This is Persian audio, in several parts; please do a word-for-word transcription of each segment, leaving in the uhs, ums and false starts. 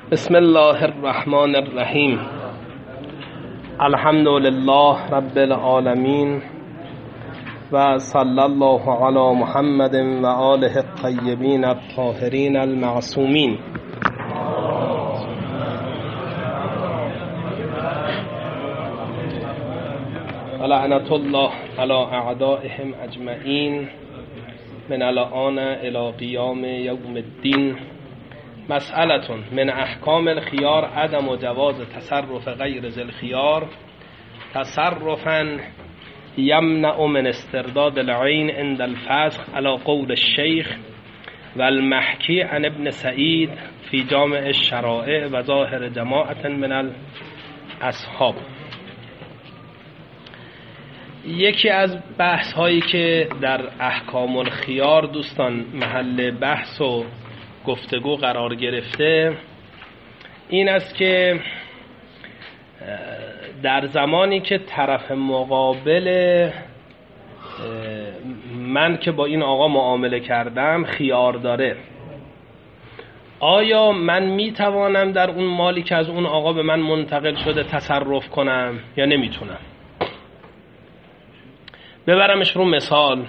بسم الله الرحمن الرحیم. الحمد لله رب العالمین و صلی الله علی محمد و آله الطیبین الطاهرین المعصومین. لعنت الله علی اعدائهم اجمعین من الآن الی قیام یوم الدین. مسئلتون من احکام الخیار عدم و جواز تصرف غیر ذی الخیار تصرفا یمنع من استرداد العین عند الفسخ علی قول الشیخ و المحکی عن ابن سعید فی جامع الشرائع و ظاهر جماعت من الاصحاب. یکی از بحث هایی که در احکام الخیار دوستان محل بحث و گفتگو قرار گرفته این است که در زمانی که طرف مقابل من که با این آقا معامله کردم خیار داره، آیا من میتوانم در اون مالی که از اون آقا به من منتقل شده تصرف کنم یا نمیتونم؟ ببرمش رو مثال،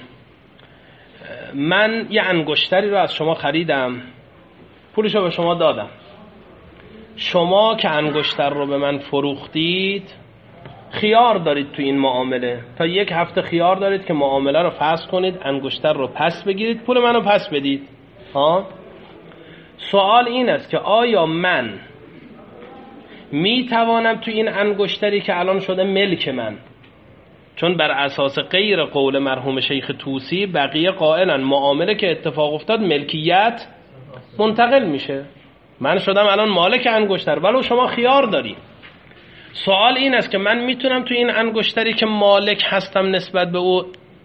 من یه انگشتری رو از شما خریدم، پولشو به شما دادم، شما که انگشتر رو به من فروختید خیار دارید تو این معامله، تا یک هفته خیار دارید که معامله رو فسخ کنید، انگشتر رو پس بگیرید، پول منو پس بدید. ها؟ سوال این است که آیا من می توانم تو این انگشتری که الان شده ملک من، چون بر اساس غیر قول مرحوم شیخ طوسی بقیه قائلن معامله که اتفاق افتاد ملکیت منتقل میشه، من شدم الان مالک انگشتر ولو شما خیار داری. سوال این است که من میتونم تو این انگشتری که مالک هستم نسبت به او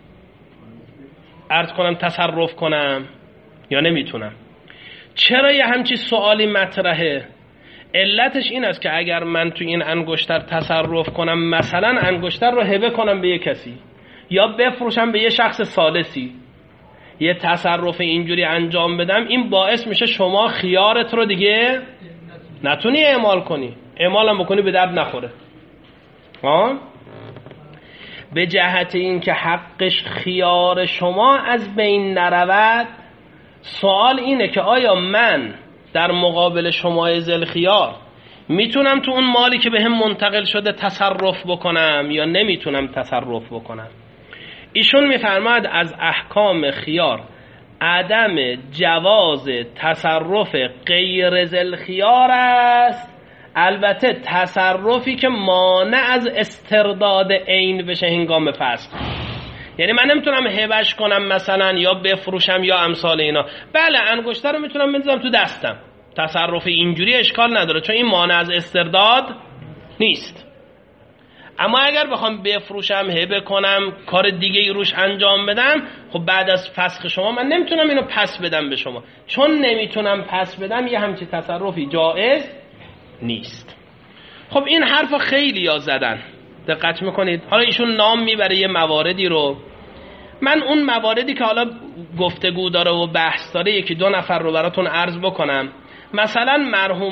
عرض کنم تصرف کنم یا نمیتونم؟ چرا یه همچی سوالی مطرحه؟ علتش این است که اگر من تو این انگشتر تصرف کنم، مثلا انگشتر رو هبه کنم به یه کسی یا بفروشم به یه شخص ثالثی، یه تصرف اینجوری انجام بدم، این باعث میشه شما خیارت رو دیگه نتونی اعمال کنی، اعمالم بکنی به درد نخوره. ها؟ به جهت این که حقش خیار شما از بین نرود، سوال اینه که آیا من در مقابل شما ذی الخیار میتونم تو اون مالی که بهم منتقل شده تصرف بکنم یا نمیتونم تصرف بکنم؟ ایشون میفرماید از احکام خیار عدم جواز تصرف غیر ذی الخیار است، البته تصرفی که مانع از استرداد عین بشه هنگام فسخ. یعنی من نمیتونم هبش کنم مثلا یا بفروشم یا امثال اینا. بله انگشتر رو میتونم بندازم تو دستم، تصرف اینجوری اشکال نداره چون این مانع از استرداد نیست. اما اگر بخوام بفروشم هبه کنم کار دیگه ای روش انجام بدم، خب بعد از فسخ شما من نمیتونم اینو پس بدم به شما، چون نمیتونم پس بدم یه همچین تصرفی جایز نیست. خب این حرف خیلی ها زدن، دقت میکنید. حالا ایشون نام میبره یه مواردی رو، من اون مواردی که حالا گفتگو داره و بحث داره یکی دو نفر رو براتون عرض بکنم. مثلا مرحوم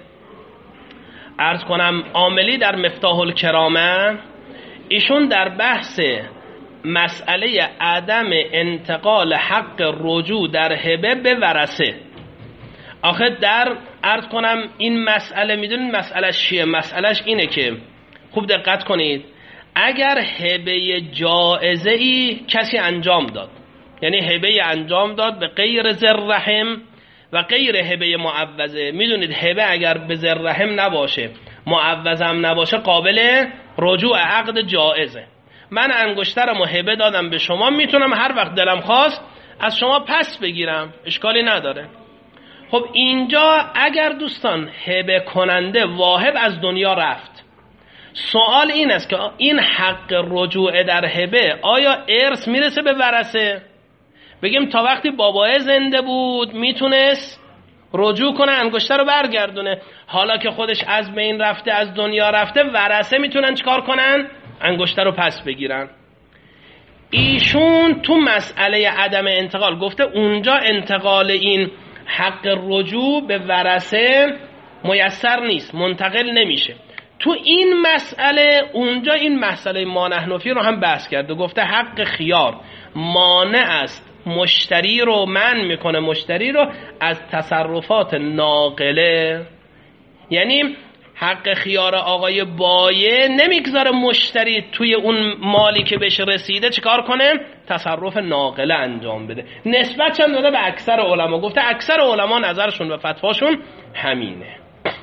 عرض کنم عاملی در مفتاح الکرامه، ایشون در بحث مسئله عدم انتقال حق رجوع در هبه به ورثه، آخه در عرض کنم این مسئله میدونید مسئلهش چیه؟ مسئلهش اینه که خوب دقت کنید، اگر هبه جائزه ای کسی انجام داد، یعنی هبه انجام داد به غیر ذی الرحم و غیر هبه معوضه، میدونید هبه اگر به ذی الرحم نباشه معوضه هم نباشه قابل رجوع عقد جائزه. من انگشترمو هبه دادم به شما، میتونم هر وقت دلم خواست از شما پس بگیرم، اشکالی نداره. خب اینجا اگر دوستان هبه کننده واهب از دنیا رفت، سوال این است که این حق رجوع در هبه آیا ارث میرسه به ورثه؟ بگیم تا وقتی بابای زنده بود میتونست رجوع کنه انگشتر رو برگردونه، حالا که خودش از بین رفته از دنیا رفته ورثه میتونن چیکار کنن؟ انگشتر رو پس بگیرن. ایشون تو مسئله عدم انتقال گفته اونجا انتقال این حق رجوع به ورثه میسر نیست، منتقل نمیشه. تو این مسئله اونجا این مسئله مانحنفی رو هم بحث کرده، گفته حق خیار مانع است، مشتری رو منع میکنه، مشتری رو از تصرفات ناقله. یعنی حق خیار آقای بایع نمیگذاره مشتری توی اون مالی که بهش رسیده چیکار کنه؟ تصرف ناقله انجام بده. نسبت چند داده به اکثر علما، گفته اکثر علما نظرشون و فتواشون همینه.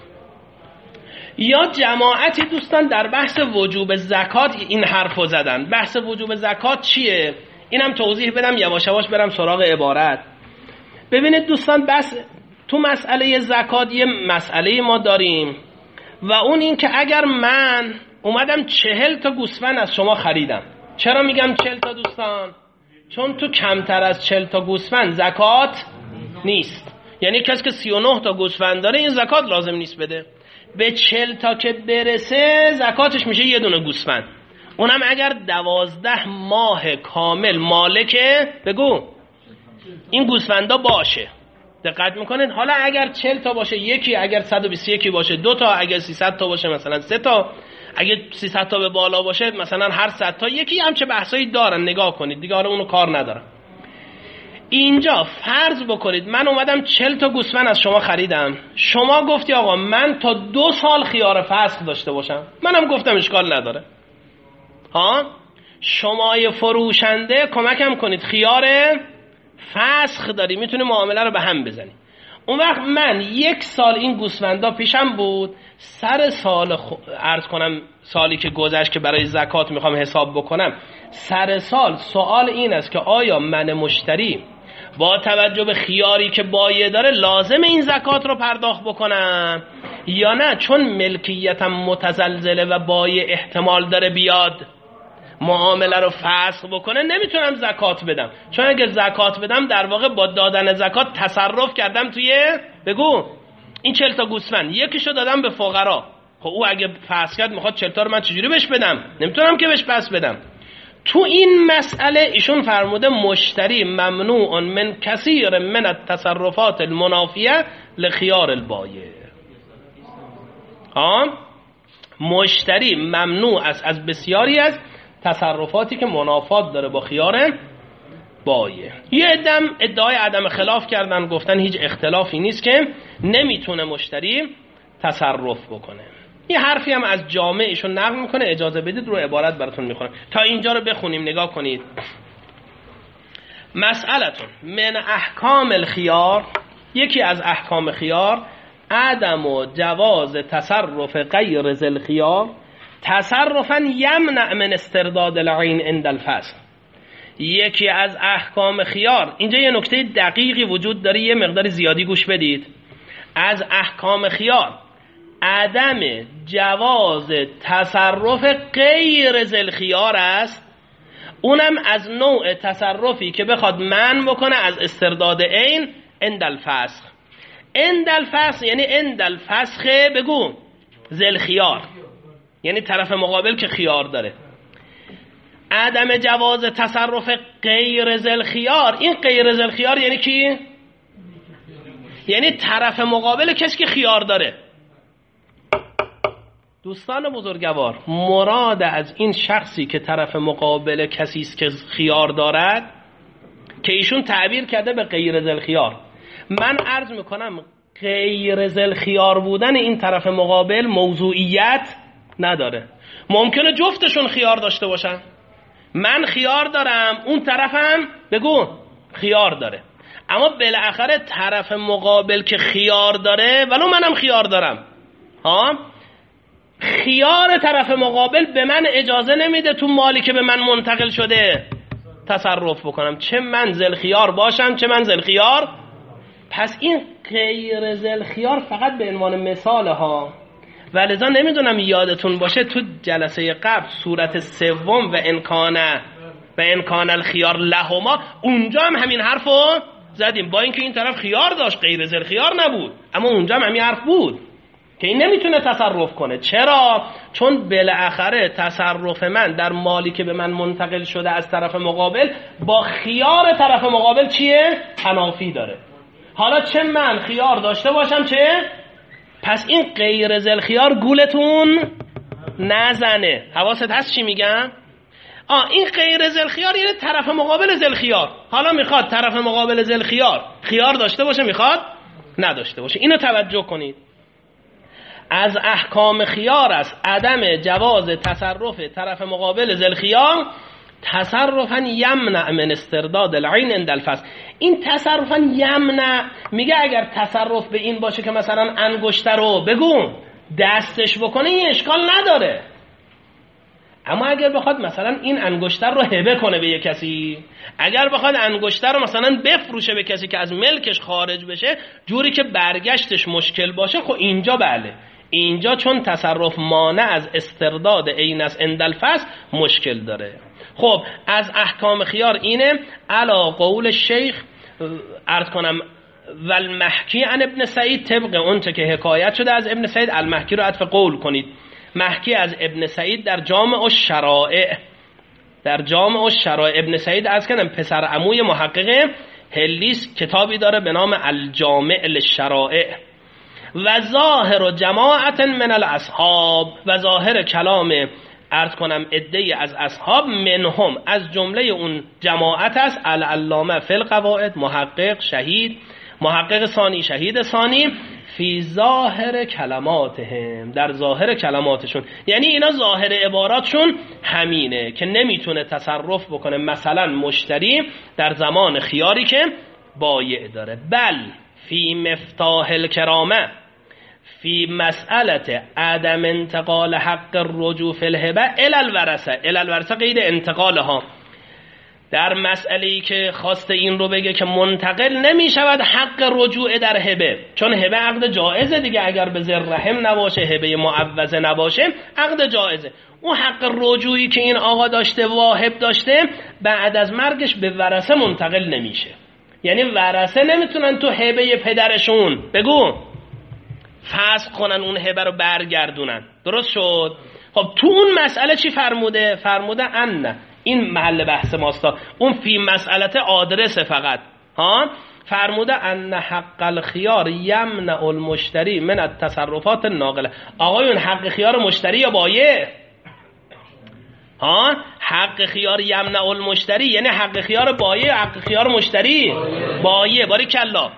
یا جماعتی دوستان در بحث وجوب زکات این حرفو زدن. بحث وجوب زکات چیه؟ اینم توضیح بدم یواش یواش برم سراغ عبارت. ببینید دوستان، بس تو مسئله زکات یه مسئله ما داریم و اون این که اگر من اومدم چهل تا گوسفند از شما خریدم. چرا میگم چهل تا دوستان؟ چون تو کمتر از چهل تا گوسفند زکات نیست. یعنی کسی که سی و نه تا گوسفند داره این زکات لازم نیست بده. به چهل تا که برسه زکاتش میشه یه دونه گوسفند، اونم اگر دوازده ماه کامل مالک بگو این گوسفندا باشه. دقت میکنید؟ حالا اگر چهل تا باشه یکی، اگر صد و بیست و یک باشه دو تا، اگر سیصد تا باشه مثلا سه تا، اگر سیصد تا به بالا باشه مثلا هر صد تا یکی. هم چه بحثایی دارن نگاه کنید دیگه، حالا اونو کار ندارم. اینجا فرض بکنید من اومدم چهل تا گوسفند از شما خریدم، شما گفتی آقا من تا دو سال خیار فسخ داشته باشم، منم گفتم اشکال نداره. ها شمای فروشنده کمکم کنید، خیار فسخ داری، میتونی معامله رو به هم بزنی. اون وقت من یک سال این گوسفندا پیشم بود، سر سال خ... عرض کنم سالی که گذشت که برای زکات میخوام حساب بکنم، سر سال سوال این است که آیا من مشتری با توجه به خیاری که بایع داره لازم این زکات رو پرداخت بکنم یا نه؟ چون ملکیتم متزلزله و بایع احتمال داره بیاد معامله رو فسخ بکنه، نمیتونم زکات بدم. چون اگه زکات بدم در واقع با دادن زکات تصرف کردم توی بگو این چهل تا گوسفند، یکیشو دادم به فقرا. خب او اگه فسخ کرد میخواد چهل تا رو من چجوری بهش بدم؟ نمیتونم که بهش پس بدم. تو این مسئله ایشون فرموده مشتری ممنوع من کثیر من التصرفات المنافیه لخیار البایع. ها مشتری ممنوع است از بسیاری از تصرفاتی که منافات داره با خیار بایع. یه عدم ادعای عدم خلاف کردن، گفتن هیچ اختلافی نیست که نمیتونه مشتری تصرف بکنه. یه حرفی هم از جامعشون نقل میکنه، اجازه بدید رو عبارت براتون میخونم تا اینجا رو بخونیم نگاه کنید. مسئلتون من احکام الخیار، یکی از احکام خیار عدم و جواز تصرف غیر ذل خیار تصرفا یمنع من استرداد العین عند الفسخ. یکی از احکام خیار، اینجا یه نکته دقیقی وجود داره، یه مقدار زیادی گوش بدید. از احکام خیار عدم جواز تصرف غیر ذل خیار است، اونم از نوع تصرفی که بخواد منع بکنه از استرداد عین عند الفسخ. عند الفسخ یعنی عند الفسخ بگو ذل خیار، یعنی طرف مقابل که خیار داره. عدم جواز تصرف غیر ذل خیار، این غیر ذل خیار یعنی کی؟ یعنی طرف مقابل کسی که خیار داره. دوستان بزرگوار، مراد از این شخصی که طرف مقابل کسی است که خیار دارد که ایشون تعبیر کرده به غیر ذل خیار. من عرض میکنم غیر ذل خیار بودن این طرف مقابل موضوعیت نداره. ممکنه جفتشون خیار داشته باشن، من خیار دارم اون طرفم بگو خیار داره، اما بالاخره طرف مقابل که خیار داره ولو منم خیار دارم، ها خیار طرف مقابل به من اجازه نمیده تو مالی که به من منتقل شده تصرف بکنم، چه من ذل خیار باشم چه من ذل خیار. پس این غیر ذل خیار فقط به عنوان مثال ها، ولذا نمیدونم یادتون باشه تو جلسه قبل صورت سوم و امکانه و امکان الخیار لهما، اونجا هم همین حرفو زدیم، با اینکه این طرف خیار داشت غیر ذل خیار نبود، اما اونجا هم همین حرف بود که این نمیتونه تصرف کنه. چرا؟ چون بالاخره تصرف من در مالی که به من منتقل شده از طرف مقابل با خیار طرف مقابل چیه؟ تنافی داره. حالا چه من خیار داشته باشم چه؟ پس این غیر ذل خیار گولتون نزنه. حواست هست چی میگم؟ آه این غیر ذل خیار یعنی طرف مقابل ذل خیار. حالا میخواد طرف مقابل ذل خیار خیار داشته باشه، میخواد نداشته باشه. اینو توجه کنید. از احکام خیار است عدم جواز تصرف طرف مقابل ذل خیار تصرفا یمنع من استرداد العین عند الفصل. این تصرفا یمنع میگه اگر تصرف به این باشه که مثلا انگشتر رو بگو دستش بکنه این اشکال نداره، اما اگر بخواد مثلا این انگشتر رو هبه کنه به یک کسی، اگر بخواد انگشتر رو مثلا بفروشه به کسی که از ملکش خارج بشه جوری که برگشتش مشکل باشه، خب اینجا بله، اینجا چون تصرف مانع از استرداد عین از عند الفصل مشکل داره. خب از احکام خیار اینه علا قول شیخ عرض کنم و المحکی عن ابن سعید، طبق اون چه که حکایت شده از ابن سعید. المحکی رو عطف قول کنید. محکی از ابن سعید در جامع الشرائع، در جامع الشرائع ابن سعید از کنم پسر عموی محقق هلیس کتابی داره به نام الجامع للشرائع. و ظاهر جماعت من الاصحاب، و ظاهر کلام عرض کنم عده‌ای از اصحاب منهم از جمله اون جماعت است العلامه فی القواعد، محقق شهید، محقق ثانی شهید ثانی، فی ظاهر کلماتهم، در ظاهر کلماتشون. یعنی اینا ظاهر عباراتشون همینه که نمیتونه تصرف بکنه مثلا مشتری در زمان خیاری که بایع داره. بل فی مفتاح الکرامه فی مسئله عدم انتقال حق الرجوع فی الهبه الی الورثه، الی الورثه قید انتقالها، در مسئله‌ای که خواسته این رو بگه که منتقل نمی شود حق رجوع در هبه، چون هبه عقد جائزه دیگه، اگر به زر رحم نباشه هبه معوضه نباشه عقد جائزه. اون حق رجوعی که این آقا داشته واهب داشته بعد از مرگش به ورثه منتقل نمیشه. یعنی ورثه نمیتونن تو هبه پدرشون بگو فسخ کنن اون هبه رو برگردونن. درست شد؟ خب تو اون مسئله چی فرموده؟ فرموده ان، این محل بحث ماستا، اون فی مسئلت آدرس فقط ها، فرموده ان حق الخیار یمنع المشتری من التصرفات الناقله. آقایون حق خیار مشتری یا بایع؟ ها حق خیار یمنع المشتری یعنی حق خیار بایع، حق خیار مشتری بایع. باریکلا.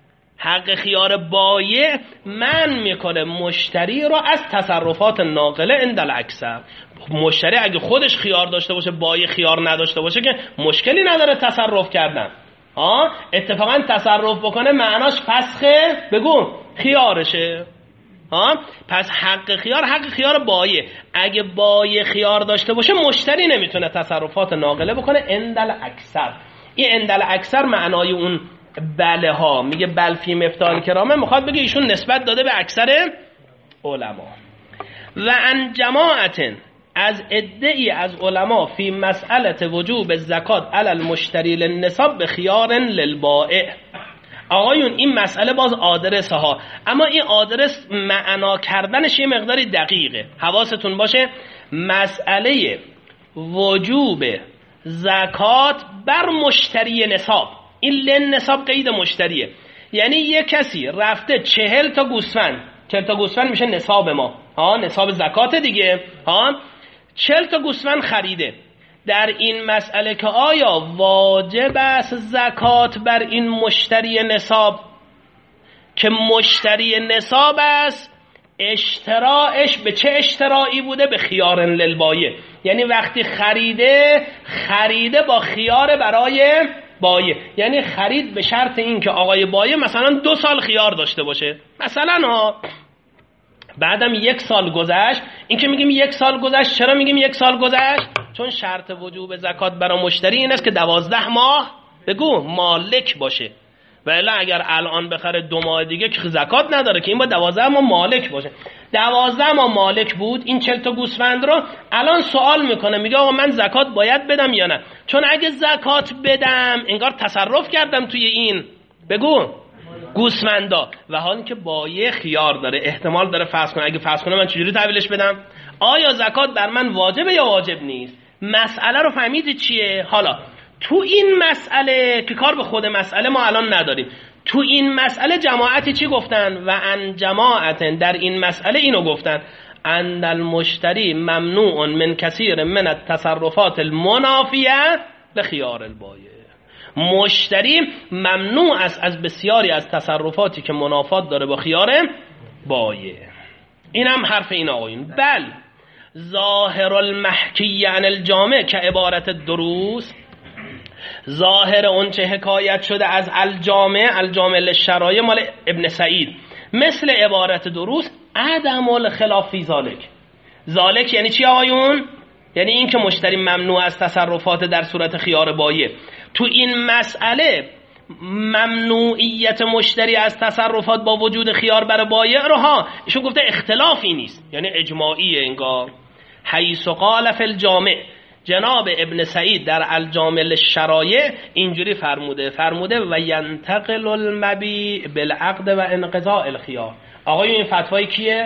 حق خیار بایع من میکنه مشتری رو از تصرفات ناقله عند الاکثر. مشتری اگه خودش خیار داشته باشه بایع خیار نداشته باشه که مشکلی نداره تصرف کردن. ها اتفاقا تصرف بکنه معناش فسخه بگو خیارشه. ها پس حق خیار حق خیار بایع، اگه بایع خیار داشته باشه مشتری نمیتونه تصرفات ناقله بکنه عند الاکثر. این عند الاکثر معنای اون بله ها، میگه بل فی مفتاح الکرامه، میخواد بگه ایشون نسبت داده به اکثر علما. و ان جماعت از عده‌ای از علما فی مسئله وجوب زکات علی المشتری للنصاب به خیار للبائع. آقایون این مسئله باز آدرس ها، اما این آدرس معنا کردنش یه مقداری دقیقه، حواستون باشه. مسئله وجوب زکات بر مشتری نصاب، این لن نصاب قید مشتریه، یعنی یه کسی رفته چهل تا گوسفند، چهل تا گوسفند میشه نصاب ما ها، نصاب زکات دیگه ها، چهل تا گوسفند خریده. در این مسئله که آیا واجب است زکات بر این مشتری نصاب که مشتری نصاب است، اشتراعش به چه اشتراعی بوده؟ به خیار للبایع. یعنی وقتی خریده خریده با خیار برای بایع، یعنی خرید به شرط این که آقای بایع مثلا دو سال خیار داشته باشه مثلا ها. بعدم یک سال گذشت. این که میگیم یک سال گذشت، چرا میگیم یک سال گذشت؟ چون شرط وجوب زکات برای مشتری این است که دوازده ماه بگو مالک باشه، و الا اگر الان بخره دو ماه دیگه که زکات نداره که، این با دوازده ماه مالک باشه. دوازده ماه مالک بود این چهل تا گوسفند رو، الان سوال میکنه میگه آقا من زکات باید بدم یا نه؟ چون اگه زکات بدم انگار تصرف کردم توی این بگو گوسفندا، و حالی که بایع خیار داره، احتمال داره فسخ کنه. اگه فسخ کنه من چجوری تحویلش بدم؟ آیا زکات بر من واجبه یا واجب نیست؟ مسئله رو فهمیدی چیه؟ حالا تو این مسئله که کار به خود مسئله ما الان نداریم، تو این مسئله جماعتی چی گفتن؟ و ان جماعت، در این مسئله اینو گفتن ان المشتری ممنوع من کثیر من التصرفات المنافیه لخیار البایع. مشتری ممنوع است از بسیاری از تصرفاتی که منافات داره با خیار بایع. این هم حرف این آقایون. بل ظاهر المحکی عن الجامع که عبارت دروس، ظاهر اون چه حکایت شده از الجامع، الجامع للشرایع مال ابن سعید، مثل عبارت دروس عدم الخلاف فی ذالک. ذالک یعنی چی آقایون؟ یعنی این که مشتری ممنوع از تصرفات در صورت خیار بایع. تو این مسئله ممنوعیت مشتری از تصرفات با وجود خیار بر بایع رو ها ایشون گفته اختلافی نیست، یعنی اجماعیه انگار. حیث قال فی الجامع، جناب ابن سعید در الجامع للشرایع اینجوری فرموده فرموده و ینتقل المبیع بالعقد و انقضاء الخیار. آقای این فتوای کیه؟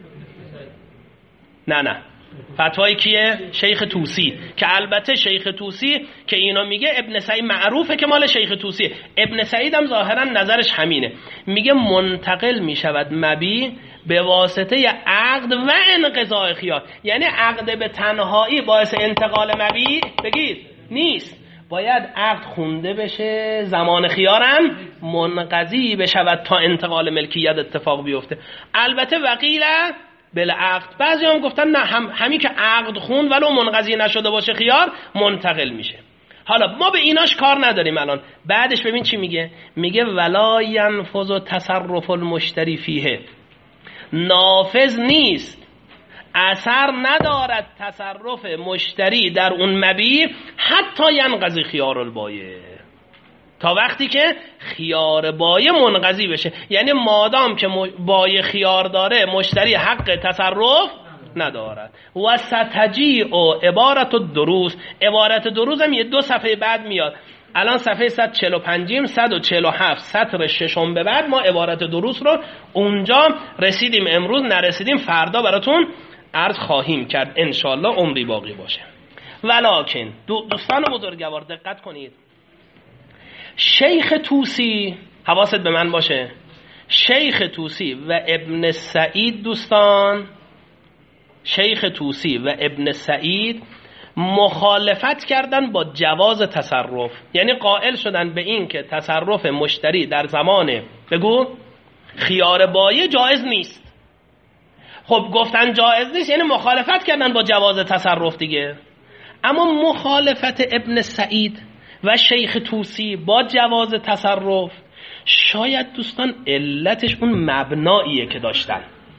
نه نه فتوای کیه؟ شیخ طوسی. که البته شیخ طوسی که اینا میگه ابن سعید معروفه که مال شیخ طوسی. ابن سعید هم ظاهرا نظرش همینه، میگه منتقل میشود مبیع به واسطه عقد و انقضاء خیار. یعنی عقد به تنهایی باعث انتقال مبیع بگید نیست، باید عقد خونده بشه، زمان خیارم منقضی بشود تا انتقال ملکیت اتفاق بیفته. البته وقیله بالعقد، بعضی هم گفتن نه، هم همین که عقد خون ولو منقضی نشده باشه خیار منتقل میشه. حالا ما به ایناش کار نداریم الان. بعدش ببین چی میگه، میگه ولا ینفذ تصرف المشتری فیه، نافذ نیست، اثر ندارد تصرف مشتری در اون مبیع حتی ینقضی خیار البایع، تا وقتی که خیار بایع منقضی بشه. یعنی مادام که بایع خیار داره مشتری حق تصرف ندارد. و ستجیع عبارت الدروس، عبارت دروس هم یه دو صفحه بعد میاد. الان صفحه صد و چهل و پنج صد و چهل و هفت سطر ششم به بعد ما عبارت دروس رو اونجا رسیدیم، امروز نرسیدیم، فردا براتون عرض خواهیم کرد انشالله عمری باقی باشه. ولکن دو دوستان بزرگوار دقت کنید، شیخ طوسی، حواست به من باشه، شیخ طوسی و ابن سعید دوستان، شیخ طوسی و ابن سعید مخالفت کردن با جواز تصرف، یعنی قائل شدن به این که تصرف مشتری در زمان بگو خیار بایع جایز نیست. خب گفتن جایز نیست یعنی مخالفت کردن با جواز تصرف دیگه. اما مخالفت ابن سعید و شیخ طوسی با جواز تصرف شاید دوستان علتش اون مبناییه که داشتن.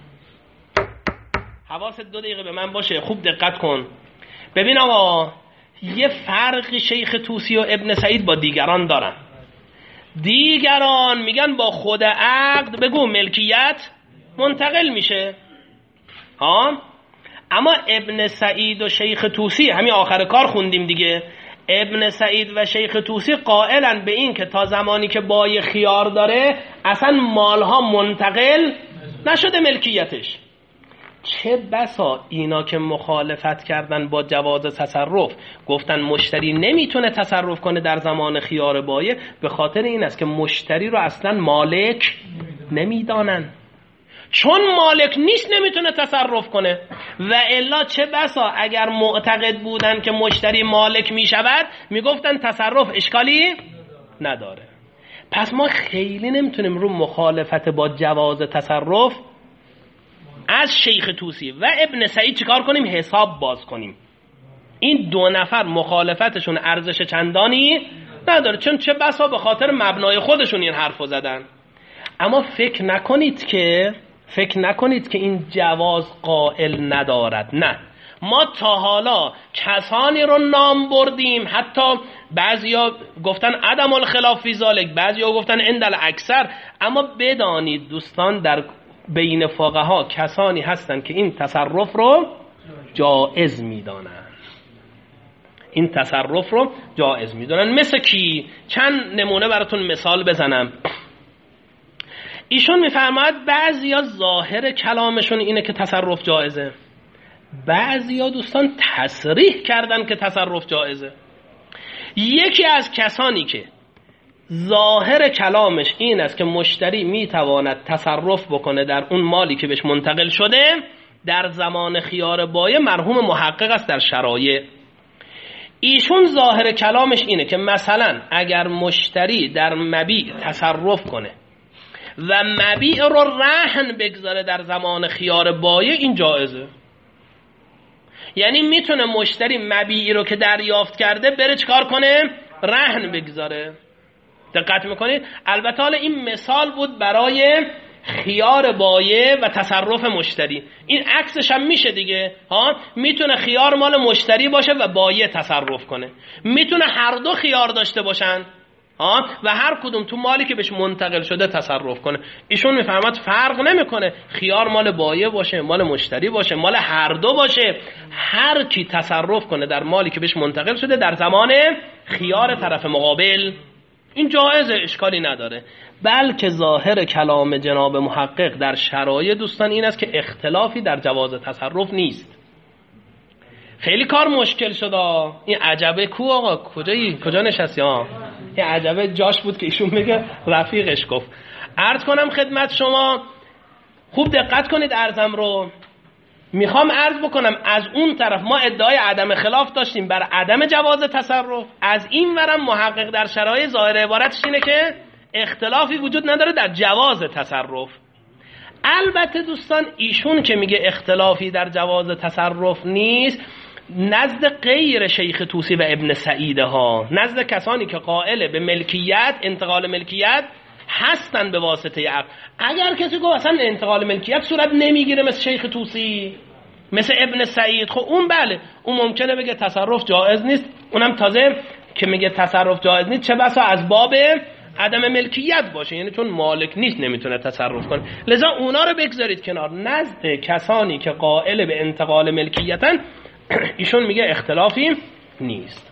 حواست دو دقیقه به من باشه، خوب دقت کن. ببین آقا، یه فرق شیخ طوسی و ابن سعید با دیگران دارن. دیگران میگن با خود عقد بگو ملکیت منتقل میشه ها، اما ابن سعید و شیخ طوسی، همین آخر کار خوندیم دیگه، ابن سعید و شیخ طوسی قائلن به این که تا زمانی که بایع خیار داره اصلا مالها منتقل نشده ملکیتش. چه بسا اینا که مخالفت کردن با جواز تصرف گفتن مشتری نمیتونه تصرف کنه در زمان خیار بایع، به خاطر این است که مشتری رو اصلا مالک نمیدانن، چون مالک نیست نمیتونه تصرف کنه. و الا چه بسا اگر معتقد بودن که مشتری مالک میشود میگفتن تصرف اشکالی نداره. پس ما خیلی نمیتونیم رو مخالفت با جواز تصرف از شیخ طوسی و ابن سعید چیکار کنیم؟ حساب باز کنیم. این دو نفر مخالفتشون ارزش چندانی نداره، چون چه بسا به خاطر مبنای خودشون این حرفو زدن. اما فکر نکنید که فکر نکنید که این جواز قائل ندارد. نه، ما تا حالا کسانی رو نام بردیم، حتی بعضیا گفتن عدم الخلاف فی ذالک، بعضیا گفتن عند الاکثر، اما بدانید دوستان در بین فقها کسانی هستن که این تصرف رو جائز میدانن، این تصرف رو جائز میدونن. مثل کی؟ چند نمونه براتون مثال بزنم. ایشون میفرماید بعضیا ظاهر کلامشون اینه که تصرف جائزه، بعضیا دوستان تصریح کردن که تصرف جائزه. یکی از کسانی که ظاهر کلامش این است که مشتری میتواند تصرف بکنه در اون مالی که بهش منتقل شده در زمان خیار بایع مرحوم محقق است در شرایع. ایشون ظاهر کلامش اینه که مثلا اگر مشتری در مبیع تصرف کنه و مبیع رو رهن بگذاره در زمان خیار بایع، این جایزه. یعنی میتونه مشتری مبیعی رو که دریافت کرده بره چکار کنه؟ رهن بگذاره. دقت میکنید؟ البته حالا این مثال بود برای خیار بایع و تصرف مشتری. این عکسش هم میشه دیگه ها، میتونه خیار مال مشتری باشه و بایع تصرف کنه، میتونه هر دو خیار داشته باشن ها و هر کدوم تو مالی که بهش منتقل شده تصرف کنه. ایشون میفهمد فرق نمیکنه خیار مال بایع باشه، مال مشتری باشه، مال هر دو باشه، هر کی تصرف کنه در مالی که بهش منتقل شده در زمان خیار طرف مقابل، این جایزه، اشکالی نداره. بلکه ظاهر کلام جناب محقق در شرایع دوستان این است که اختلافی در جواز تصرف نیست. خیلی کار مشکل شده. این عجبه کو آقا؟ کجایی؟ کجا نشستی ها؟ این عجبه جاش بود که ایشون میگه رفیقش گفت. عرض کنم خدمت شما، خوب دقت کنید عرضم رو. میخوام عرض بکنم از اون طرف ما ادعای عدم خلاف داشتیم بر عدم جواز تصرف، از این ورم محقق در شرایع ظاهر عبارتش اینه که اختلافی وجود نداره در جواز تصرف. البته دوستان ایشون که میگه اختلافی در جواز تصرف نیست، نزد غیر شیخ طوسی و ابن سعید ها، نزد کسانی که قائل به ملکیت، انتقال ملکیت هستن به واسطه عقد. اگر کسی گفت اصلا انتقال ملکیت صورت نمیگیره مثل شیخ طوسی، مثل ابن سعید، خب اون بله اون ممکنه بگه تصرف جایز نیست، اونم تازه که میگه تصرف جایز نیست چه بسا از باب عدم ملکیت باشه، یعنی چون مالک نیست نمیتونه تصرف کنه. لذا اونا رو بگذارید کنار. نزد کسانی که قائل به انتقال ملکیتن ایشون میگه اختلافی نیست.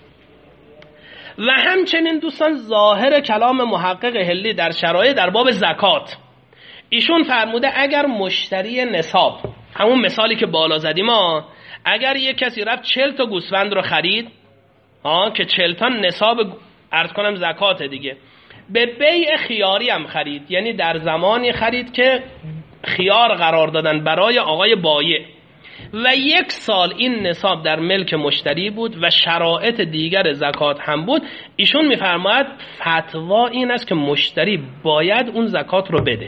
و همچنین دوستان ظاهر کلام محقق حلی در شرایع در باب زکات، ایشون فرموده اگر مشتری نصاب، همون مثالی که بالا زدیم ها، اگر یک کسی رفت چهل تا گوسفند رو خرید ها که چهل تا نصاب عرض کنم زکات دیگه، به بیع خیاری هم خرید، یعنی در زمانی خرید که خیار قرار دادن برای آقای بایع و یک سال این نصاب در ملک مشتری بود و شرایط دیگر زکات هم بود، ایشون میفرماید فتوا این است که مشتری باید اون زکات رو بده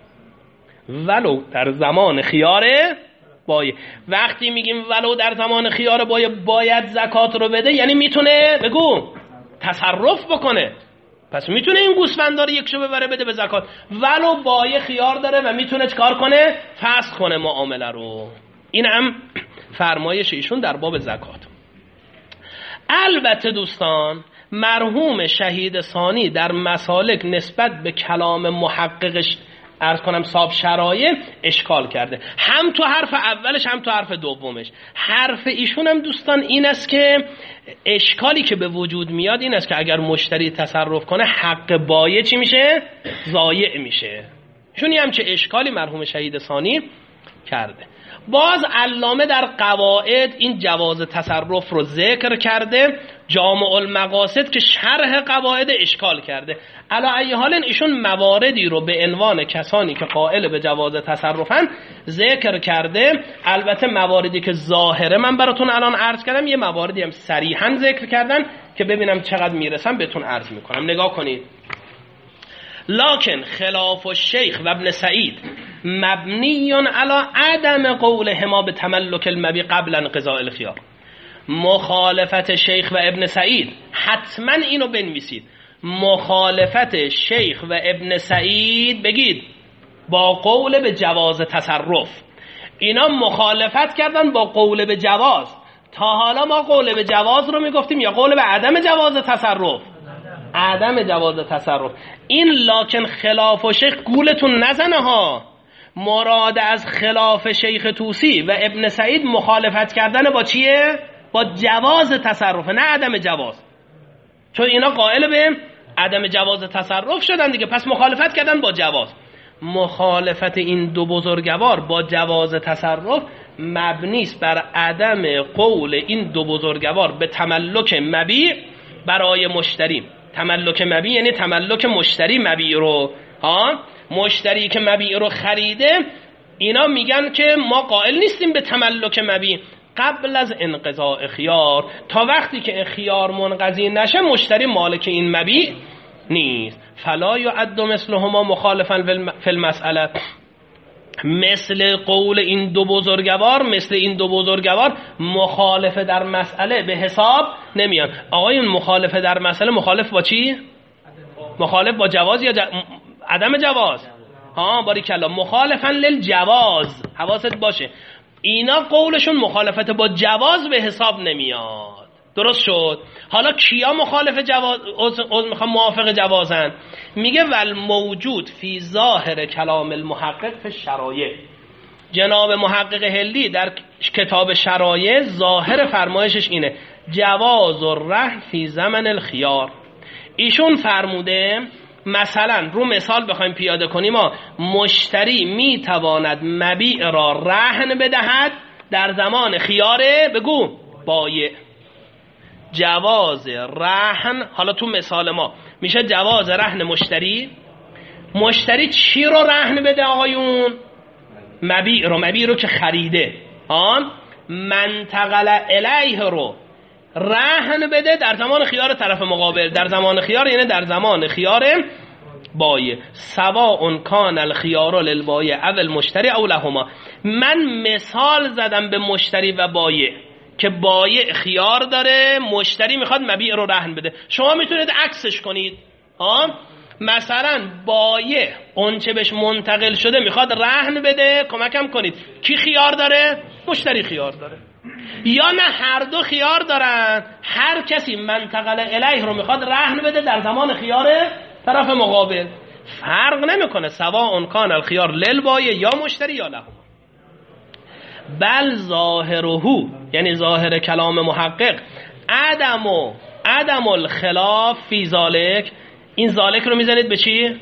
ولو در زمان خیار بایع. وقتی میگیم ولو در زمان خیار بایع باید زکات رو بده، یعنی میتونه بگو تصرف بکنه، پس میتونه این گوسفندا رو یکشو ببره بده به زکات، ولو بایع خیار داره و میتونه چکار کنه؟ فسخ کنه معامله رو. این هم فرمایش ایشون در باب زکات. البته دوستان مرحوم شهید ثانی در مسالک نسبت به کلام محققش عرض کنم صاحب شرایع اشکال کرده، هم تو حرف اولش هم تو حرف دومش. حرف ایشون هم دوستان این است که اشکالی که به وجود میاد این است که اگر مشتری تصرف کنه حق بایع چی میشه؟ ضایع میشه. ایشون هم چه اشکالی مرحوم شهید ثانی کرده. باز علامه در قواعد این جواز تصرف رو ذکر کرده، جامع المقاصد که شرح قواعد اشکال کرده. علی ای حال ایشون مواردی رو به عنوان کسانی که قائل به جواز تصرفن ذکر کرده. البته مواردی که ظاهره من براتون الان عرض کردم، یه مواردی هم صریحا ذکر کردن که ببینم چقدر میرسم بهتون عرض میکنم. نگاه کنید. لکن خلاف الشیخ و ابن سعید مبنی علی عدم قولهما به تملک المبیع قبل انقضاء الخیار. مخالفت شیخ و ابن سعید، حتما اینو بنویسید، مخالفت شیخ و ابن سعید بگید با قول به جواز تصرف. اینا مخالفت کردن با قول به جواز. تا حالا ما قول به جواز رو میگفتیم یا قول به عدم جواز تصرف؟ عدم جواز تصرف. این لکن خلاف و شیخ گولتون نزنه ها. مراد از خلاف شیخ طوسی و ابن سعید مخالفت کردن با چیه؟ با جواز تصرف، نه عدم جواز. چون اینا قائل به عدم جواز تصرف شدن دیگه، پس مخالفت کردن با جواز. مخالفت این دو بزرگوار با جواز تصرف مبنی است بر عدم قول این دو بزرگوار به تملک مبیع برای مشتری. تملک مبیع یعنی تملک مشتری مبیع رو. ها مشتری که مبیع رو خریده، اینا میگن که ما قائل نیستیم به تملک مبیع قبل از انقضاء خیار. تا وقتی که خیار منقضی نشه مشتری مالک این مبیع نیست. فلا یعد مثلهما مخالفا فی المسئله، مثل قول این دو بزرگوار، مثل این دو بزرگوار مخالف در مسئله به حساب نمیان. آقایون مخالف در مسئله مخالف با چی؟ مخالف با جواز یا ج... عدم جواز؟ ها باریکلا، مخالفا للجواز، حواست باشه اینا قولشون مخالفت با جواز به حساب نمیاد. درست شد؟ حالا کیا مخالف جواز از میخوام موافق جوازن؟ میگه ول موجود فی ظاهر کلام المحقق فی شرایع. جناب محقق هندی در کتاب شرایع ظاهر فرمایشش اینه جواز الرهن فی زمن الخیار. ایشون فرموده مثلا رو مثال بخوایم پیاده کنیم، ما مشتری میتواند مبیع را رهن بدهد در زمان خیاره بگو بایع. جواز رهن، حالا تو مثال ما میشه جواز رهن مشتری. مشتری چی رو رهن بده آقایون؟ مبیع رو، مبیع رو که خریده. آن منتقل الیه رو رهن بده در زمان خیار طرف مقابل. در زمان خیار یعنی در زمان خیار بایع. سواء کان الخیار للبایع او المشتری او لهما. من مثال زدم به مشتری و بایع که بایع خیار داره، مشتری میخواد مبیع رو رهن بده. شما میتونید عکسش کنید. آه؟ مثلا بایع اون چه بهش منتقل شده میخواد رهن بده، کمکم کنید. کی خیار داره؟ مشتری خیار داره. یا نه هر دو خیار دارن، هر کسی منتقل الیه رو میخواد رهن بده در زمان خیار طرف مقابل. فرق نمیکنه سواء کان الخیار للبایع یا مشتری یا لهما. بل ظاهره، یعنی ظاهر کلام محقق عدم و عدم الخلاف فی ذالک. این ذالک رو میزنید به چی؟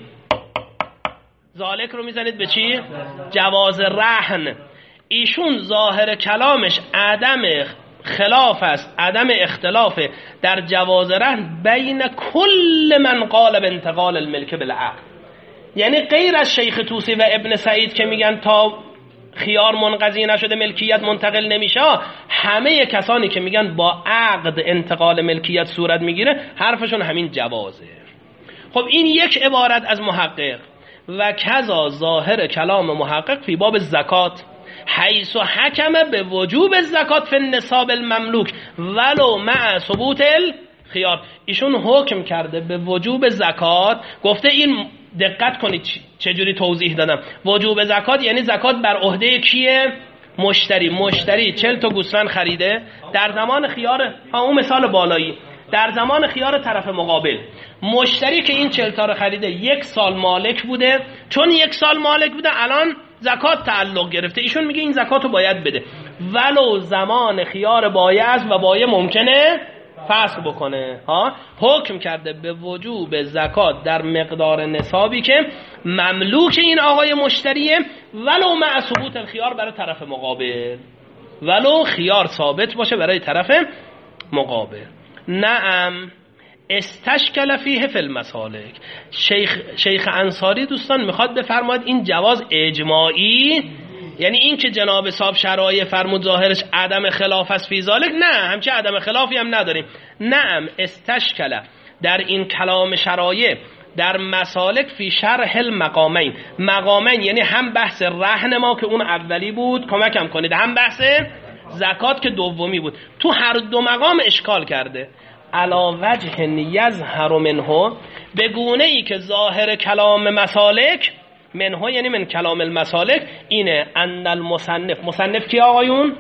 ذالک رو میزنید به چی؟ جواز رهن. ایشون ظاهر کلامش عدم خلاف است، عدم اختلاف در جواز رهن بین کل من قال به انتقال الملک بالعقد. یعنی غیر از شیخ طوسی و ابن سعید که میگن تا خیار منقضی نشده ملکیت منتقل نمیشه، همه کسانی که میگن با عقد انتقال ملکیت صورت میگیره حرفشون همین جوازه. خب این یک عبارت از محقق. و کذا ظاهر کلام محقق فی باب زکات حیث حکم به وجوب زکات فی النصاب المملوک ولو مع ثبوت الخیار. ایشون حکم کرده به وجوب زکات. گفته این دقت کنید چجوری توضیح دادم. وجوب زکات یعنی زکات بر عهده کیه؟ مشتری. مشتری چهل تا گوسفند خریده در زمان خیار، اون مثال بالایی، در زمان خیار طرف مقابل. مشتری که این چهل تا رو خریده یک سال مالک بوده، چون یک سال مالک بوده الان زکات تعلق گرفته. ایشون میگه این زکات رو باید بده ولو زمان خیار بایع است و بایع ممکنه فسخ بکنه. ها حکم کرده به وجوب زکات در مقدار نصابی که مملوک این آقای مشتریه ولو مع ثبوت الخیار برای طرف مقابل، ولو خیار ثابت باشه برای طرف مقابل. نعم استشکل فیه فی المسالک. شیخ شیخ انصاری دوستان میخواد بفرماید این جواز اجماعی، یعنی این که جناب صاحب شرایع فرمود ظاهرش عدم خلاف است فی ذالک، نه همچه عدم خلافی هم نداریم. نعم استشکل در این کلام شرایع در مسالک فی شرح المقامین. مقامین یعنی هم بحث رهن ما که اون اولی بود، کمکم کنید، هم بحث زکات که دومی بود. تو هر دو مقام اشکال کرده. علا وجه یظهر منه، به گونه ای که ظاهر کلام مسالک منه یعنی من کلام المسالک اینه ان المصنف. مصنف کی آقایون؟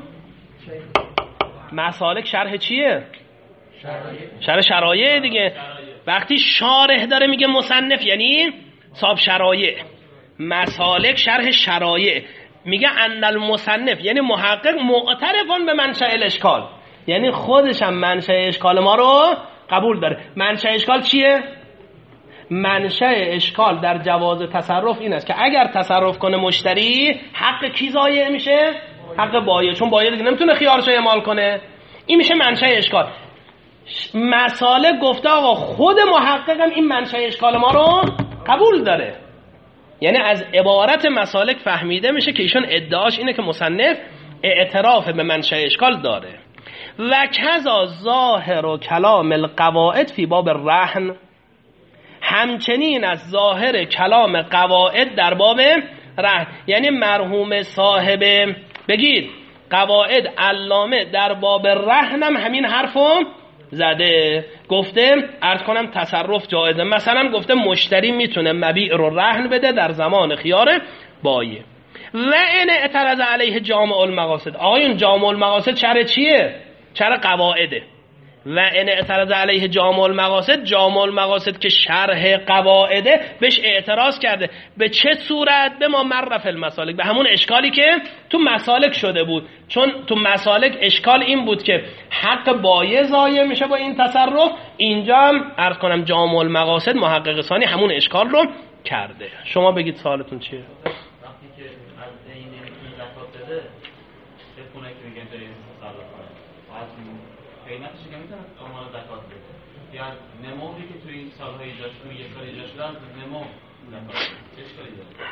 مسالک شرح چیه؟ شرح شرایع دیگه. وقتی شارح داره میگه مصنف یعنی صاحب شرایع. مسالک شرح شرایع. میگه ان المصنف یعنی محقق معترفون به منشأ الاشکال، یعنی خودش هم منشأ اشکال ما رو قبول داره. منشأ اشکال چیه؟ منشأ اشکال در جواز تصرف این است که اگر تصرف کنه مشتری حق کی ضایع میشه؟ حق بایع، چون بایع دیگه نمیتونه خیارش رو اعمال کنه. این میشه منشأ اشکال. مسالک گفته آقا خود محققم این منشأ اشکال ما رو قبول داره. یعنی از عبارت مسالک فهمیده میشه که ایشون ادعاش اینه که مصنف اعتراف به منشأ اشکال داره. و کذا ظاهر و کلام القواعد فی باب الرهن، همچنین از ظاهر کلام قواعد در باب رهن. یعنی مرحوم صاحب بگید قواعد علامه در باب رهن هم همین حرفو زده، گفته عرض کنم تصرف جایزه. مثلا گفته مشتری میتونه مبیع رو رهن بده در زمان خیار بایع. و این اعتراض علیه جامع المقاصد، آقایون جامع المقاصد شرح چیه؟ شرح قواعده. و این اعتراض علیه جامع المقاصد، جامع المقاصد که شرح قواعده بهش اعتراض کرده. به چه صورت؟ به ما معرف المسالک، به همون اشکالی که تو مسالک شده بود. چون تو مسالک اشکال این بود که حق بایع ضایع میشه با این تصرف، اینجا هم عرض کنم جامع المقاصد محقق ثانی همون اشکال رو کرده. شما بگید سوالتون چیه؟ وقتی که از دین زکات بده چه خونه که میگن داره تصرف کنه باید قیمتش که میتونه آمان زکات بده، یا نموی که توی این سالهای ایجاد شده یک سال ایجاد شده از نمو زکات بده، اشکالی داره؟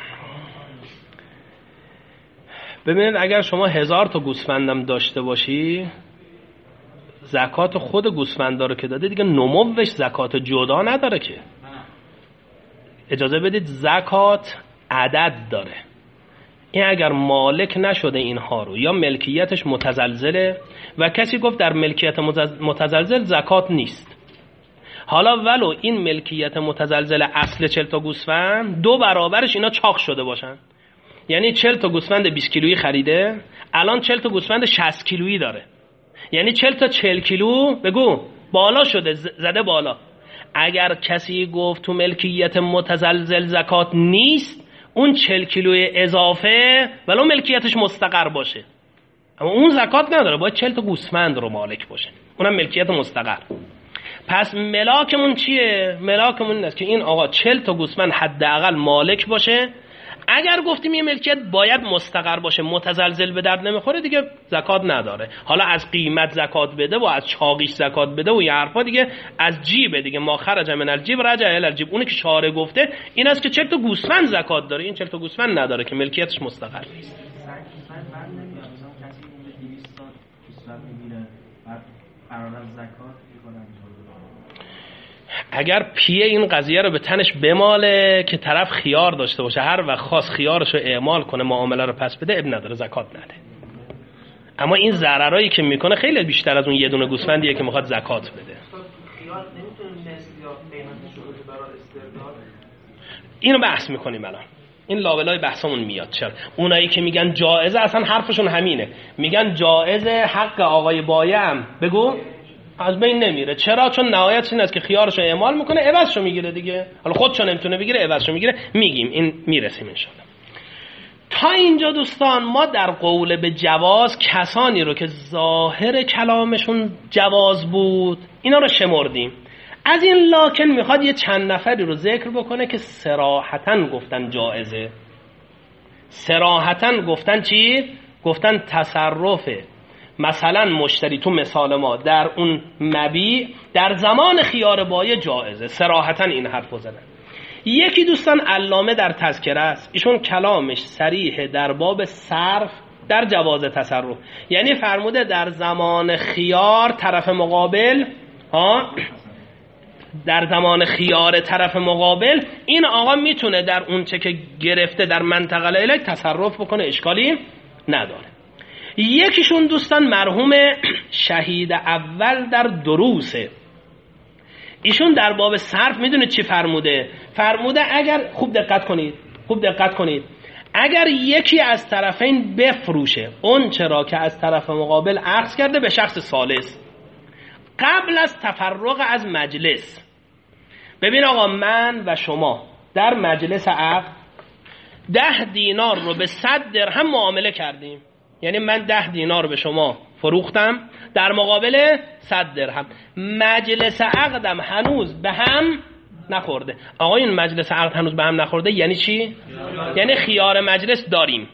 ببینید اگر شما هزار تا گوسفندم داشته باشی، زکات خود گوسفندا رو که داده دیگه نموش زکات جدا نداره که. اجازه بدید زکات عدد داره. این اگر مالک نشده اینها رو یا ملکیتش متزلزله و کسی گفت در ملکیت متزلزل زکات نیست، حالا ولو این ملکیت متزلزل اصل چهل تا گوسفند دو برابرش اینا چاق شده باشن، یعنی چهل تا گوسفند بیست کیلویی خریده، الان چهل تا گوسفند شصت کیلویی داره، یعنی چهل تا چهل کیلو بگو بالا شده، زده بالا. اگر کسی گفت تو ملکیت متزلزل زکات نیست، اون چهل کیلوی اضافه ولو ملکیتش مستقر باشه، اما اون زکات نداره، باید چهل تا گوسفند رو مالک باشه، اونم ملکیت مستقر. پس ملاکمون چیه؟ ملاکمون این است که این آقا چهل تا گوسفند حداقل مالک باشه. اگر گفتیم این ملکیت باید مستقر باشه، متزلزل به درد نمیخوره، دیگه زکات نداره. حالا از قیمت زکات بده و از چاقیش زکات بده و یه حرفا دیگه از جیبه دیگه، ما خرج من الجیب رجع الی الجیب. اونی که شارع گفته این است که چهل تا گوسفند زکات داره، این چهل تا گوسفند نداره که ملکیتش مستقر نیست. اگر پیه این قضیه رو به تنش بماله که طرف خیار داشته باشه، هر وقت خواست خیارش رو اعمال کنه معامله رو پس بده، اب نداره زکات نده. اما این ضررایی که میکنه خیلی بیشتر از اون یه دونه گوسفندیه که میخواد زکات بده. خیار نمیتونه نسل یا قیمتش رو بده برای استرداد؟ اینو بحث میکنیم الان، این لابلای بحثمون میاد. چرا اونایی که میگن جائزه اصلا حرفشون همینه، میگن جائزه، حق آقای بایع هم بگو از بین نمیره. چرا؟ چون نهایت این است که خیارشو اعمال میکنه عوضشو میگیره دیگه، حالا خودشو نمیتونه بگیره عوضشو میگیره. میگیم این میرسیم انشالله. تا اینجا دوستان ما در قول به جواز کسانی رو که ظاهر کلامشون جواز بود اینا رو شمردیم. از این لکن میخواد یه چند نفری رو ذکر بکنه که صراحتاً گفتن جائزه. صراحتاً گفتن چی؟ گفتن تصرفه. مثلا مشتری تو مثال ما در اون مبیع در زمان خیار بایع جائزه، صراحتاً این حرفو زدن. یکی دوستان علامه در تذکره است، ایشون کلامش صریح در باب صرف در جواز تصرف، یعنی فرموده در زمان خیار طرف مقابل ها در زمان خیار طرف مقابل این آقا میتونه در اون چه که گرفته در منطقه الیک تصرف بکنه، اشکالی نداره. یکیشون دوستان مرحوم شهید اول در دروسه، ایشون در باب صرف میدونه چی فرموده؟ فرموده اگر خوب دقت کنید خوب دقت کنید اگر یکی از طرفین بفروشه اون چرا که از طرف مقابل عقد کرده به شخص ثالث قبل از تفرق از مجلس. ببین آقا من و شما در مجلس عقد ده دینار رو به صد درهم معامله کردیم، یعنی من ده دینار به شما فروختم در مقابل صد درهم. مجلس عقدم هنوز به هم نخورده. آقا این مجلس عقد هنوز به هم نخورده یعنی چی؟ یعنی خیار مجلس داریم،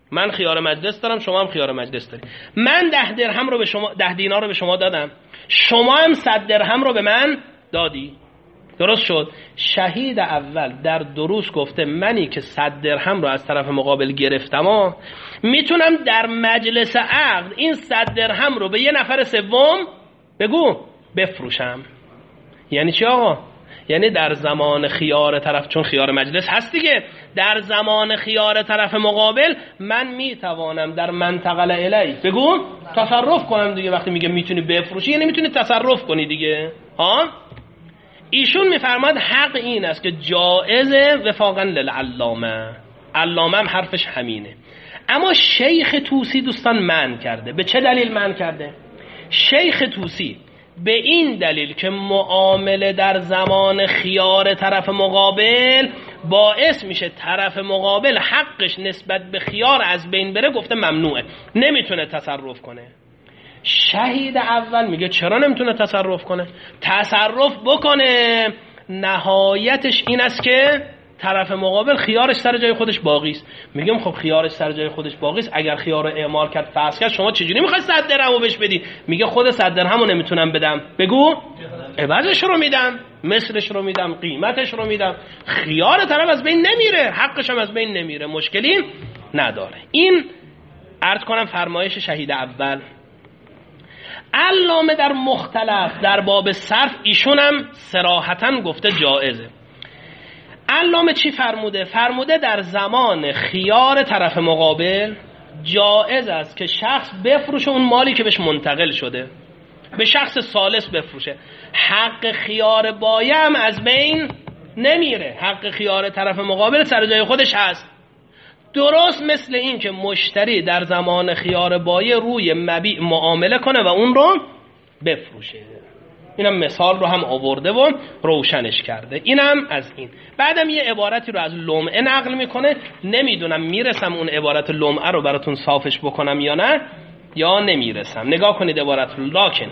من خیار مجلس دارم، شما هم خیار مجلس داری. من ده درهم رو به شما، ده دینار رو به شما دادم، شما هم صد درهم رو به من دادی. درست شد؟ شهید اول در دروس گفته منی که صد درهم رو از طرف مقابل گرفتم ها میتونم در مجلس عقد این صد درهم رو به یه نفر سوم بگو بفروشم. یعنی چی آقا؟ یعنی در زمان خیار طرف، چون خیار مجلس هست دیگه، در زمان خیار طرف مقابل من میتوانم در منطقه الی بگو تصرف کنم دیگه. وقتی میگه میتونی بفروشی یعنی میتونی تصرف کنی دیگه ها. ایشون میفرماد حق این است که جائزه وفاقا للعلامه. علامه هم حرفش همینه. اما شیخ طوسی دوستان منع کرده. به چه دلیل منع کرده؟ شیخ طوسی به این دلیل که معامله در زمان خیار طرف مقابل باعث میشه طرف مقابل حقش نسبت به خیار از بین بره، گفته ممنوعه، نمیتونه تصرف کنه. شهید اول میگه چرا نمیتونه تصرف کنه؟ تصرف بکنه، نهایتش این است که طرف مقابل خیارش سر جای خودش باقی است. میگم خب خیارش سر جای خودش باقی است، اگر خیار رو اعمال کرد فرض کرد شما چجوری میخوای صد درهمو بهش بدی؟ میگه خود صد درهمو نمیتونم بدم. بگو عوضش رو میدم، مثلش رو میدم، قیمتش رو میدم. خیار طرف از بین نمیره، حقش هم از بین نمیره، مشکلی نداره. این عرض کنم فرمایش شهید اول. علامه در مختلف در باب صرف ایشون هم صراحتاً گفته جائزه. علامه چی فرموده؟ فرموده در زمان خیار طرف مقابل جائز است که شخص بفروشه اون مالی که بهش منتقل شده، به شخص ثالث بفروشه. حق خیار بایه هم از بین نمیره، حق خیار طرف مقابل سر جای خودش هست. درست مثل این که مشتری در زمان خیار بایه روی مبیع معامله کنه و اون رو بفروشه. اینم مثال رو هم آورده و روشنش کرده. اینم از این. بعدم یه عبارتی رو از لمعه نقل میکنه. نمیدونم میرسم اون عبارت لمعه رو براتون صافش بکنم یا نه، یا نمیرسم. نگاه کنید عبارت رو. لاکن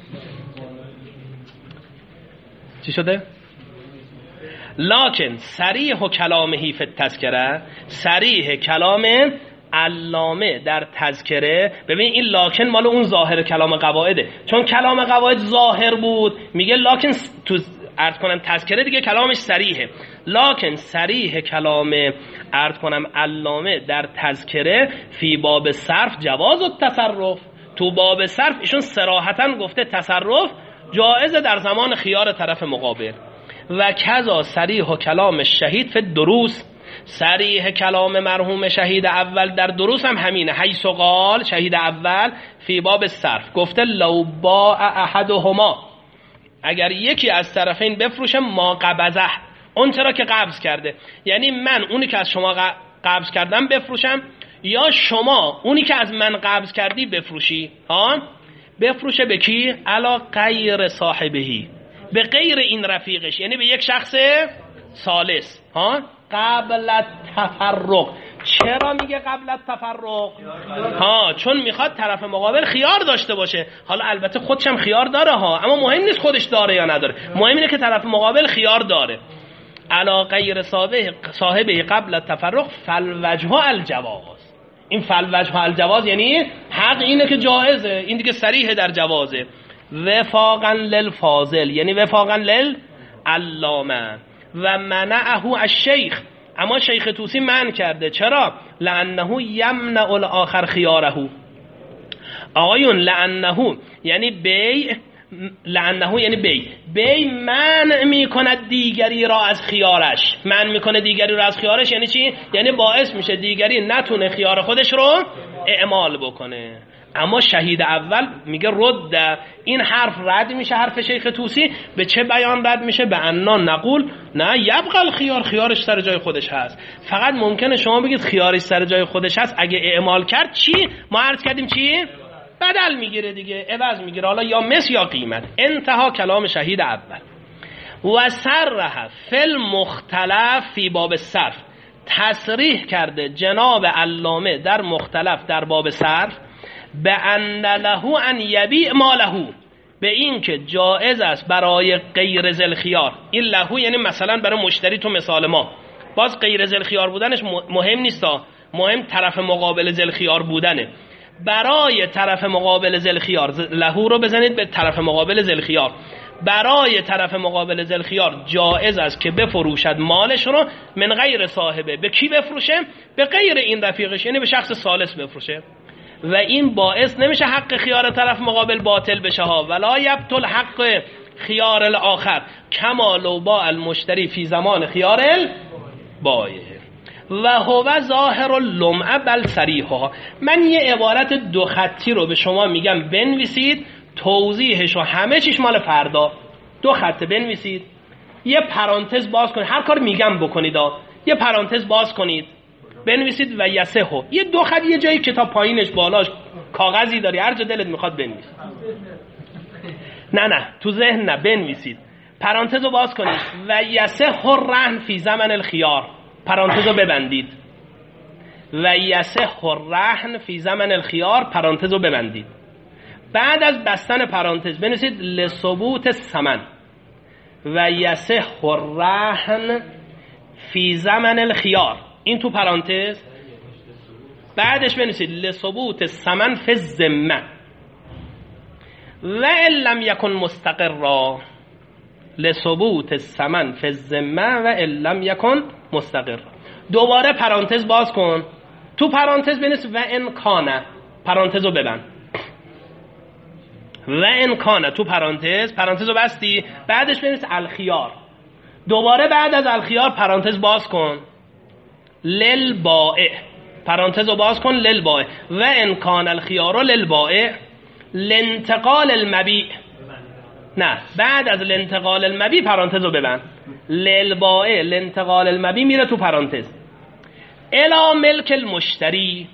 چی شده؟ لاکن صریح و کلامهی فی التذکره، صریح کلام علامه در تذکره. ببین این لاکن مال اون ظاهر کلام قواعده، چون کلام قواعد ظاهر بود میگه لاکن تو عرض کنم تذکره دیگه کلامش صریحه. لاکن صریح کلام عرض کنم علامه در تذکره فی باب صرف جواز التصرف. تو باب صرف ایشون صراحتاً گفته تصرف جایزه در زمان خیار طرف مقابل. و کذا صریح و کلام شهید فی دروس، صریح کلام مرحوم شهید اول در دروس هم همینه. حیث قال شهید اول فی باب صرف گفته لو باع احدهما، اگر یکی از طرفین بفروشه ما قبضه، اون چرا که قبض کرده، یعنی من اونی که از شما قبض کردم بفروشم یا شما اونی که از من قبض کردی بفروشی. ها بفروشه به کی؟ علا غیر صاحبهی، به غیر این رفیقش، یعنی به یک شخص ثالث. ها قبل التفرق. چرا میگه قبل التفرق؟ ها چون میخواد طرف مقابل خیار داشته باشه. حالا البته خودش هم خیار داره ها، اما مهم نیست خودش داره یا نداره، مهم اینه که طرف مقابل خیار داره. علا غیر صاحبه قبل التفرق فالوجه الجواز. این فالوجه الجواز یعنی حق اینه که جائزه، این دیگه صریح در جوازه. وفاقا للفاضل یعنی وفاقا للعلامه. و منعه الشیخ، اما شیخ طوسی منع کرده. چرا؟ لانه یمنع الاخر خیاره. آقایون لانه یعنی بی، لانه یعنی بی، بی منع میکند دیگری را از خیارش. منع میکنه دیگری را از خیارش یعنی چی؟ یعنی باعث میشه دیگری نتونه خیار خودش رو اعمال بکنه. اما شهید اول میگه رد، این حرف رد میشه، حرف شیخ طوسی. به چه بیان رد میشه؟ به انا نقول نه یبقى الخیار، خیارش سر جای خودش هست. فقط ممکنه شما بگید خیارش سر جای خودش هست، اگه اعمال کرد چی؟ ما عرض کردیم چی؟ بدل میگیره دیگه، عوض میگیره، حالا یا مثل یا قیمت. انتها کلام شهید اول. و صرح فی المختلف فی باب صرف، تصریح کرده جناب علامه در مختلف در باب صرف به ان له ان یبیع ماله، به این که جائز است برای غیر ذل خیار. این له یعنی مثلا برای مشتری، تو مثال ما باز غیر ذل خیار بودنش مهم نیست، مهم طرف مقابل ذل خیار بودنه. برای طرف مقابل ذل خیار، لهو رو بزنید به طرف مقابل ذل خیار، برای طرف مقابل ذل خیار جایز است که بفروشد مالش رو من غیر صاحبه. به کی بفروشه؟ به غیر این رفیقش، یعنی به شخص ثالث بفروشه. و این باعث نمیشه حق خیار طرف مقابل باطل بشه ها. ولا یبطل حق خیار الاخر کما لو باع المشتری فی زمان خیار البایع و هو ظاهر اللمعه بل صریحها. من یه عبارت دو خطی رو به شما میگم بنویسید، توضیحش و همه چیش مال فردا. دو خط بنویسید، یه پرانتز باز کنید، هر کار میگم بکنید ها. یه پرانتز باز کنید بنویسید و یسهو. یه دو خط یه جایی کتاب پایینش بالاش کاغذی داری، هر جا دلت میخواد بنویس. نه نه تو ذهن نه، بنویسید. پرانتز رو باز کنید و یسهو الرهن فی زمن الخیار، پرانتز رو ببندید. و یسهو الرهن فی زمن الخیار، پرانتز رو ببندید. بعد از بستن پرانتز بنویسید لثبوت الثمن و یسهو الرهن فی زمن الخیار، این تو پرانتز. بعدش بنویسید لثبوت الثمن فی الذمه و ان لم یکن مستقرا، لثبوت الثمن فی الذمه و ان لم یکن مستقرا. دوباره پرانتز باز کن، تو پرانتز بنویس و ان کان، پرانتز رو ببند. و ان کان تو پرانتز، پرانتز رو بستی، بعدش بنویس الخیار. دوباره بعد از الخیار پرانتز باز کن للبائع، پرانتز رو باز کن للبائع و ان کان الخیار للبائع لانتقال المبیع. نه، بعد از لانتقال المبیع پرانتز رو ببند. للبائع لانتقال المبیع میره تو پرانتز. الا ملک المشتری،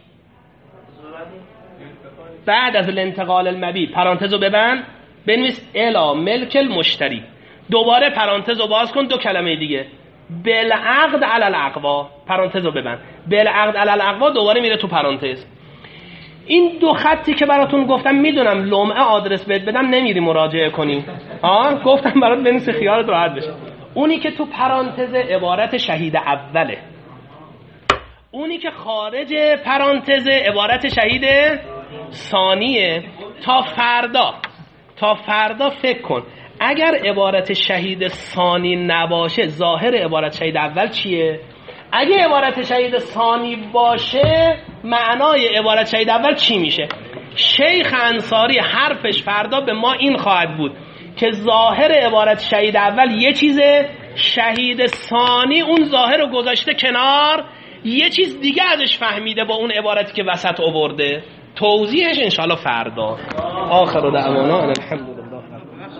بعد از الانتقال المبیع پرانتز رو ببند، بنویس الا ملک المشتری. دوباره پرانتز رو باز کن، دو کلمه دیگه، بالعقد علی الاقوا، پرانتز رو ببند. بالعقد علی الاقوا دوباره میره تو پرانتز. این دو خطی که براتون گفتم، میدونم لمعه آدرس بهت بدم نمیری مراجعه کنی ها، گفتم برات بنویس خیالت راحت بشه. اونی که تو پرانتز عبارت شهید اوله، اونی که خارج پرانتز عبارت شهید ثانیه. تا فردا تا فردا فکر کن اگر عبارت شهید ثانی نباشه ظاهر عبارت شهید اول چیه؟ اگه عبارت شهید ثانی باشه معنای عبارت شهید اول چی میشه؟ شیخ انصاری حرفش فردا به ما این خواهد بود که ظاهر عبارت شهید اول یه چیزه، شهید ثانی اون ظاهر رو گذاشته کنار، یه چیز دیگه ازش فهمیده با اون عبارتی که وسط آورده. توضیحش انشالله فردا. آخر دعوانا الحمد